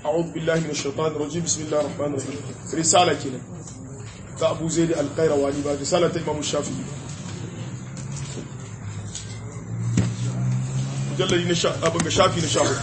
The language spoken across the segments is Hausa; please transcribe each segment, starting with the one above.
a'udhu billahi minash shaitanir rajim bismillahir rahmanir rahim risala kenan ta Abu Zaid al-Qayrawani ba risala ta Imam Shafi'i mujalladi na abin ga Shafi na Shafi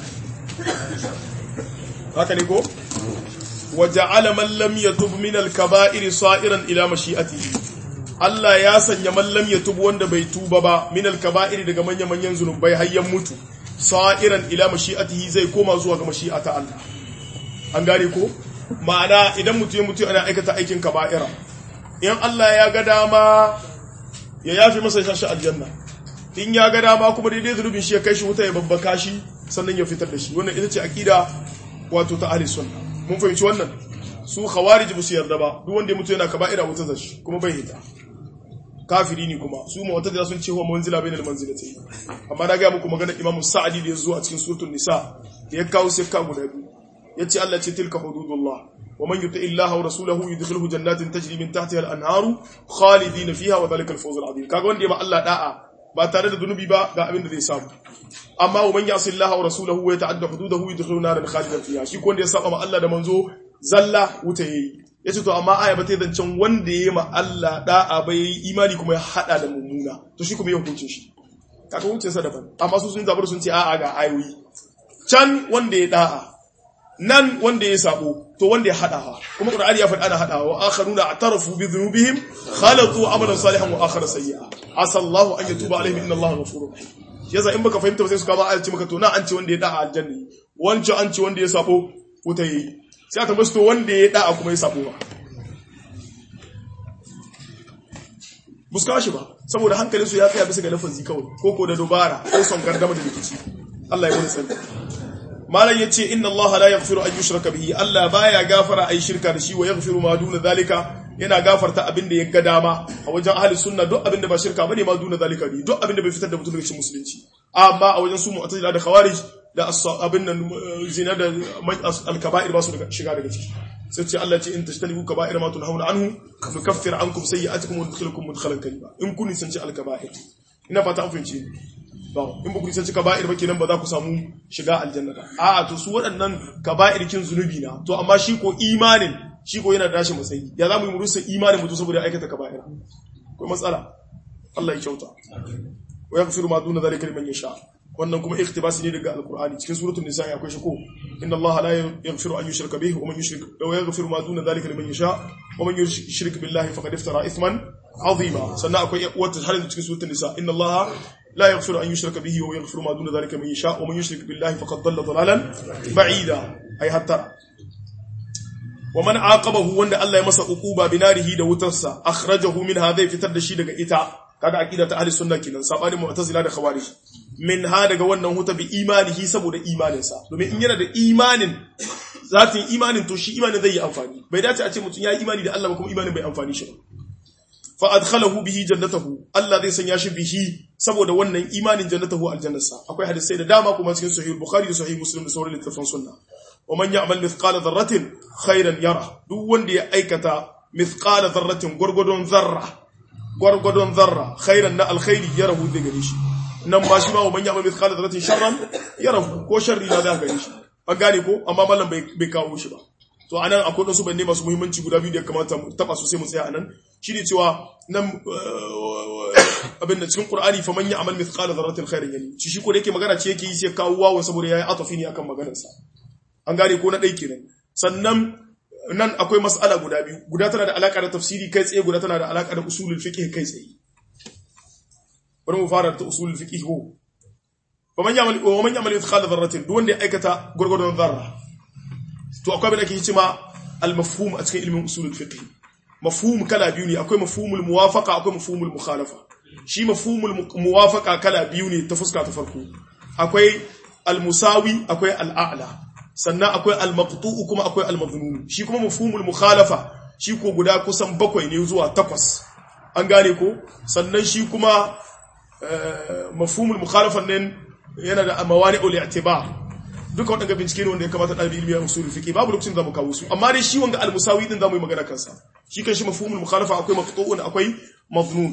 haka ne ko waja'ala man lam yatub min al-kaba'ir sa'iran ila mashi'atihi Allah ya sanya man lam yatub wanda bai tuba ba min al-kaba'ir daga manyan zunubai hayyan mutu sa'iran ila mashi'atihi zai koma zuwa ga mashi'ata Allah an gane ko ma'ana idan mutum ana aikata aikin kaba'ira in Allah ya ga dama ya yafi masa shi aljanna in ya ga dama kuma daidai zunubin shi ya kai shi wuta ya babbaka shi sannan ya fitar da shi wannan ita ce aqida wato ta ahli sunna mun fahimci wannan su khawarij ba su yarda ba duk wanda ya mutu yana kaba'ira wuta zashi kuma bai hita kafiri ne kuma su mu'tazila sun ce huwa manzila bainal manzilatayn amma na ga muku magana Imam Sa'di da yazo a cikin suratul nisa da ya kawo sai ka guda biyu yace Allah ce tilka hududullah wa man yuti illaha wa rasulahu yudkhilhu jannatin tajri min tahtiha al-anharu khalidina fiha wa dhalika al-fawz al-'azim kaga wanda ya ma Allah da'a ba tare da zunubi ba ga abin da zai samu amma wa man yasi Allah wa rasulahu wa yata'adda hududahu yudkhilhu naran khalidan fiha shi ko wanda ya saba ma Allah da manzo zalla wuta yayi yace to amma aya ba ta zancen wanda yayi ma Allah da'a bai yi imani kuma ya hada da mummuna to shi kuma ya hukunce shi kaga hukuncin sa daban amma su sun zabar sun ce a'a ga ayoyi can wanda ya da'a nan wanda ya sabo to wanda ya hadawa kuma Qur'ani ya faɗa ana hadawa wa akharuna atarafu bi dhunubihim khalatu amalan salihan wa akhara sayyi'a asallahu an yatuba alaihim inna Allaha ghafurur rahim yaza in baka fahimta ba sai su kama ayati maka to na an ce wanda ya da'a aljanna wancan an ce wanda ya sabo wuta yi sai ta basto wanda ya da'a kuma ya sabo ba buska shi ba saboda hankalinsu ya tsaya bisa ga lafazi kawai ko da dubara ko son gardama da rikici Allah ya wani tsari malam yace inna Allah la yaghfiru an yushraka bihi Allah baya gafara ai shirka da shi wa yaghfiru ma duna zalika yana gafarta abinda ya ga dama a wajen ahli sunna duk abinda ba shirka bane ma duna zalika ne duk abinda bai fitar da mutum daga cikin musulunci amma a wajen su mu'tazila da khawarij da abin nan zina da al-kaba'ir ba su shiga daga ciki sai ce Allah ce in tashtalibu kaba'ir ma tunhauna anhu nukaffir ankum sayyi'atikum wa nudkhilukum mudkhalan karima in kun sanci al-kaba'ir ina fata an fahimci in ba ku sanci kaba'ir ba kenan ba za ku samu shiga aljanna ba a'a to su waɗannan kaba'ir kin zunubi na to amma shi ko imanin shi ko yana da dashi matsayi ya zamu yi murusa imanin mutum saboda aikata kaba'ir ko matsala Allah ya kyauta wa yaghfiru ma duna dhalika liman yasha wannan kuma iktibasi ne daga alqur'ani cikin suratul nisa akwai shi ko inna allaha la yaghfiru an yushraka bihi wa man yushrik wa yaghfiru ma duna dhalika liman yasha wa man yushrik billahi faqad iftara ithman azima sannan akwai wata har cikin suratul nisa inna allaha la yaghfiru an yushraka bihi wa yaghfiru ma duna dhalika liman yasha wa man yushrik billahi faqad dhalla dhalalan ba'ida ay hatta wa man aqabahu wanda Allah ya masa uquba binarihi da wutarsa akhrajahu min hadha fitar da shi daga ita kaga aqida ta ahli sunna kenan sabanin mu'tazila da khawarij min ha daga wannan huta bi imanihi saboda imaninsa domin in yana da imanin zatin imanin to shi imanin zai yi amfani bai dace a ce mutum ya yi imani da Allah ba kuma imanin bai amfani shi ba fa adkhalahu bihi jannatahu Allah zai sanya shi bihi saboda wannan imanin jannatahu aljannasa akwai hadisi da dama kuma cikin sahih bukhari da sahih muslim da sauran littafan sunna wa man ya'mal mithqala dharratin khairan yara duk wanda ya aikata mithqala dharratin gurgudun zarra khairan na alkhairi yarahu da gare shi nan ba shi ma wa man ya'mal mithqala dharratin sharran yarahu ko sharri na da gare shi an gane ko amma mallan bai kawo shi ba to anan akwai wasu banne masu muhimmanci guda biyu da kamata mu taba su sai mu tsaya anan shine cewa nan abin da cikin Qur'ani fa man ya'mal mithqala dharratin khairan yani shi ko da yake magana ce yake yi sai kawo wawan saboda yayi atafi ne akan maganar sa an gane ko na dai kenan sannan nan akwai mas'ala guda biyu guda tana da alaka da tafsiri kai tsaye guda tana da alaka da usulul fiqh kai tsaye bari mu fara da usulul fiqh ko wa man ya'mal mithqala dharratin duk wanda ya aikata gurgurdon zarra to akwai abin da ake cewa al-mafhum a cikin ilmin usulul fiqh mafhum kala biyu ne akwai mafhumul muwafaqa akwai mafhumul mukhalafa shi mafhumul muwafaqa kala biyu ne ta fuska ta farko akwai al-musawi akwai al-a'la sannan akwai al-maqtu'u kuma akwai al-madhnun shi kuma mafhumul mukhalafa shi ko guda kusan 7 ne zuwa 8 an gane ko sannan shi kuma mafhumul mukhalafa nan yana da mawani'ul i'tibar duka wadanda bincike ne wanda ya kamata dalibi ilmi ya usul fiqi babu lokacin zamu kawo su amma dai shi wanga al-musawi din zamu yi magana kansa shi kan shi mafhumul mukhalafa akwai maqtu'un akwai madhnun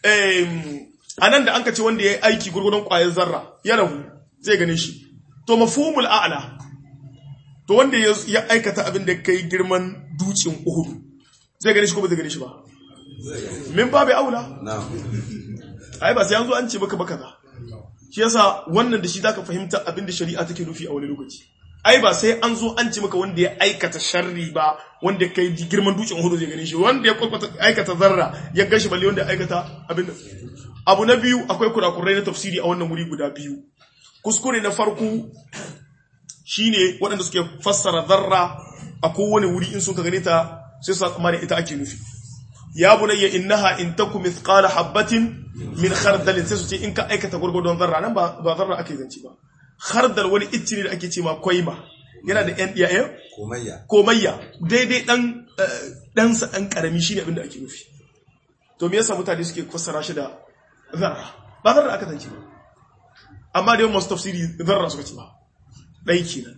anan da anka ce wanda yayi aiki gurgurdan kwayar zarra ya rahu zai gane shi to mafhumul a'la to wanda ya aikata abin da kai girman dutsen Uhud zai gane shi ko ba zai gane shi ba min babu aula ai ba sai an zo an ce baka kaza shi yasa wannan da shi zaka fahimta abin da shari'a take nufi a wani lokaci ai ba sai an zo an ce maka wanda ya aikata sharri ba wanda kai girman dutsen Uhud zai gane shi wanda ya aikata zarra ya gashi balle wanda ya aikata abin da abu na biyu akwai kurakurai na tafsiri a wannan wuri guda biyu kuskure na farko shine waɗanda suke fassara zarra a kowane wuri in sun ka gane ta sai su tsammani ita ake nufi ya bunayya innaha in taku mithqala habatin min khardal sai su ce in ka aikata gurgurdon zarra nan ba zarra ake zanci ba khardal wani icci ne da ake ce ma koima yana da yan iyaye komayya daidai dan sa dan karami shine abin da ake nufi to me yasa mutane suke fassara shi da zarra ba zarra aka zanci ba amma dai masu tafsiri zarra suka ce ba dai kenan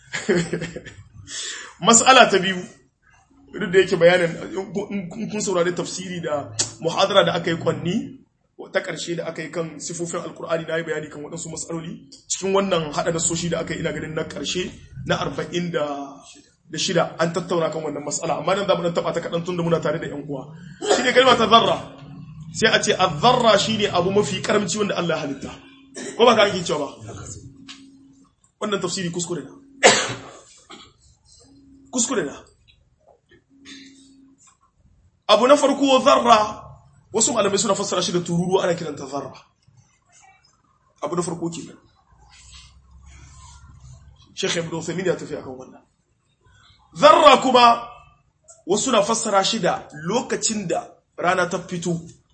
mas'ala ta biyu duk da yake bayanin kun saurari tafsiri da muhadara da aka yi kwanni ta ƙarshe da aka yi kan sifofin alkur'ani na yi bayani kan waɗansu matsaloli cikin wannan haɗa nasoshi da aka yi ina ganin na ƙarshe na 46 an tattauna kan wannan matsala amma nan za mu taɓa ta kaɗan tun da muna tare da ‘yan uwa shi ne kalma ta zarra sai a ce a zarra shi ne abu mafi karamci wanda Allah ya halitta ko ba ka ake cewa ba wannan tafsiri kuskure na abu na farko zarra wasu malamai suna fassara shi da tururuwa ana kiranta zarra abu na farko kenan Sheikh Ibn Uthaymeen ya tafi akan wannan zarra kuma wasu na fassara shi da lokacin da rana ta fito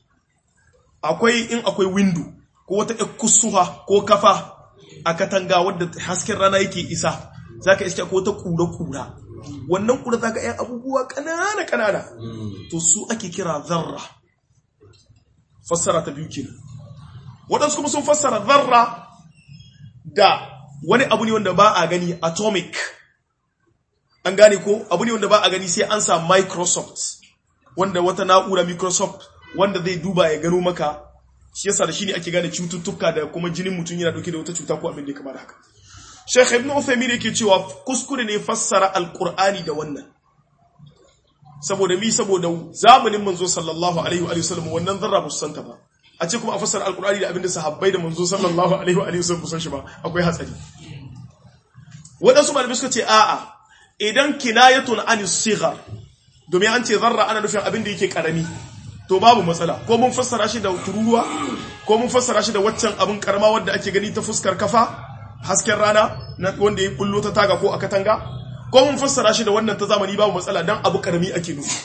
akwai window ko wata kusuha ko kafa a katanga wadda hasken rana yake isa zaka iske ko ta kura wannan kura zaka yi abubuwa kanana to su ake kira zarra fassara ta biyu kenan wadansu kuma sun fassara zarra da wani abu ne wanda ba a gani atomic an gane ko abu ne wanda ba a gani sai an sa Microsoft wanda wata na'ura Microsoft wanda zai duba ya gano maka shi yasa da shi ne ake gane cututtuka da kuma jinin mutum yana dauke da wata cuta ko abin da kamar haka Sheikh Ibn Uthaymeen yake cewa kuskure ne fassara alqur'ani da wannan saboda zamanin manzo sallallahu alaihi wa sallam wannan zarra ba su santa ba a ce kuma a fassara alqur'ani da abinda sahabbai da manzo sallallahu alaihi wa sallam ba san shi ba akwai hatsari wadansu malamai suka ce a'a idan kinayatun anis sighar domin an ce zarra ana nufin abin da yake karami to babu matsala ko mun fassara shi da tururuwa ko mun fassara shi da waccan abin karama wanda ake gani ta fuskar kafa hasken rana wanda ya bullo ta taga ko a katanga ko mun fassara shi da wannan ta zamani babu matsala dan abu karami ake nufi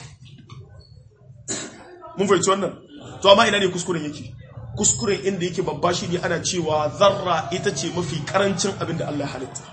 mun fahimci wannan to amma ina ne kuskuren yake kuskuren inda yake babba shi ne ana cewa zarra ita ce mafi karancin abin da Allah ya halitta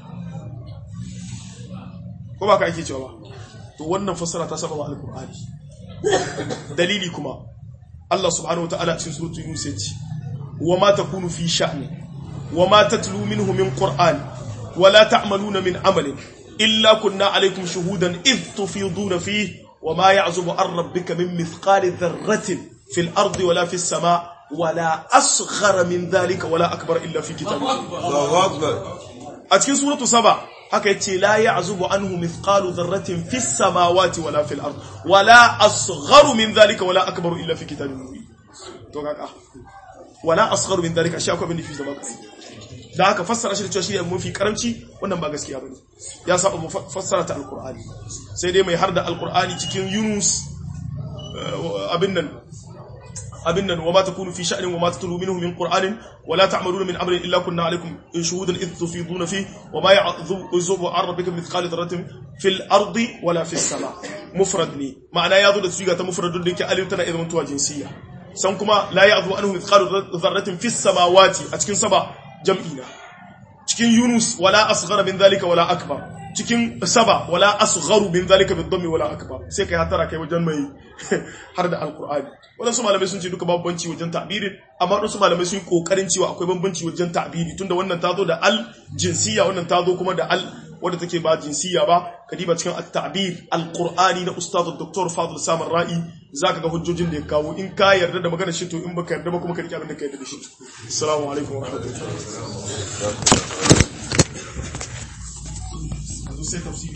ko ba ka ake cewa ba to wannan fassara ta saba wa alqur'ani dalili kuma Allah subhanahu wa ta'ala cikin suratul yunus yace wa ma takunu fi sha'ni wa ma tatlu minhu min qur'an wa la ta'maluna min amalin illa kunna alaykum shuhudan id tufiduna fihi wa ma ya'zubu an rabbika min mithqali dharratin fil ardi wala fis sama' wala asghara min dhalika wala akbar illa fi kitabin Allahu akbar a cikin suratu saba haka yace la ya'zubu anhu mithqalu dharratin fis samawati wala fil ard wala asgharu min dhalika wala akbaru illa fi kitabin mubin to kaka wala asgharu min dhalika shi akwai bin fi zama da haka fassara shi da cewa shi ne mafi karamci wannan ba gaskiya bane ya saba fassara ta alqur'ani sai dai mai harda alqur'ani cikin Yunus abin nan wa ma takunu fi sha'nin wa ma tatlu minhu min qur'anin wa la ta'maluna min amrin illa kunna alaykum shuhudan idh tufiduna fi wa ma ya'zubu an rabbika mithqala dharratin fil ardi wala fis sama mufrad ne ma'ana yazo da siga ta mufradun da yake alif tana idan tuwa jinsiya san kuma la ya'zubu anhu mithqalu dharratin fis samawati a cikin saba jam'ina cikin Yunus wala asghara min dhalika wala akbar cikin saba wala asgharu min dhalika bid-dhammi wala akbar sai kai hatara kai wajen mai har da alqur'ani wadansu malamai sun ce duka babu banci wajen ta'birin amma wadansu malamai sun yi kokarin cewa akwai bambanci wajen ta'biri tunda wannan tazo da al jinsiya wannan tazo kuma da al wanda take ba jinsiya ba kadiba cikin at-ta'bir alqur'ani na ustad Dr. Fadl Samar Ra'i zaka ga hujjojin da ya kawo in ka yarda da maganar shi to in baka yarda ba kuma ka rike abin da ka yarda da shi assalamu alaikum wa rahmatullahi zo sai tafsiri